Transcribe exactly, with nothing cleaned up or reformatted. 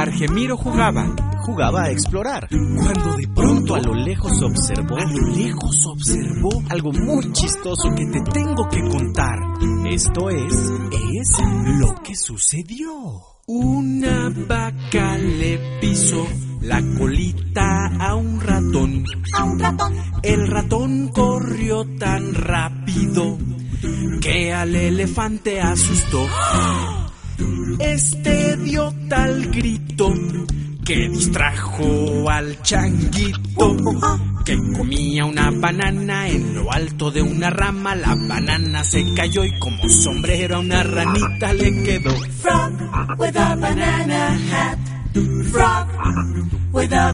Argemiro jugaba, jugaba a explorar, cuando de pronto a lo lejos observó, a lo lejos observó algo muy chistoso que te tengo que contar. Esto es, es lo que sucedió. Una vaca le pisó la colita a un ratón. A un ratón. El ratón corrió tan rápido que al elefante asustó. Este dio tal grito que distrajo al changuito, que comía una banana en lo alto de una rama. La banana se cayó y como sombrero a una ranita le quedó. Frog with a banana hat. Frog with a